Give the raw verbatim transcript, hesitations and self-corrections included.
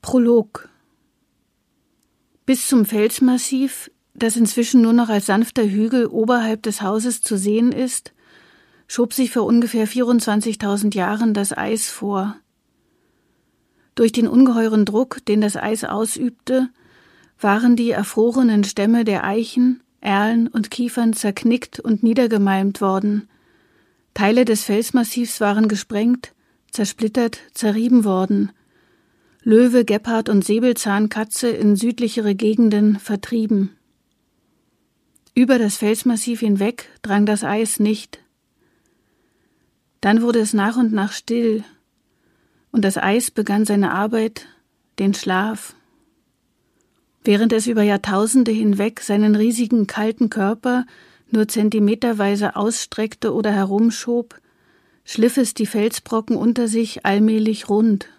Prolog. Bis zum Felsmassiv, das inzwischen nur noch als sanfter Hügel oberhalb des Hauses zu sehen ist, schob sich vor ungefähr vierundzwanzigtausend Jahren das Eis vor. Durch den ungeheuren Druck, den das Eis ausübte, waren die erfrorenen Stämme der Eichen, Erlen und Kiefern zerknickt und niedergemalmt worden. Teile des Felsmassivs waren gesprengt, zersplittert, zerrieben worden. Löwe, Gepard und Säbelzahnkatze in südlichere Gegenden vertrieben. Über das Felsmassiv hinweg drang das Eis nicht. Dann wurde es nach und nach still, und das Eis begann seine Arbeit, den Schlaf. Während es über Jahrtausende hinweg seinen riesigen kalten Körper nur zentimeterweise ausstreckte oder herumschob, schliff es die Felsbrocken unter sich allmählich rund.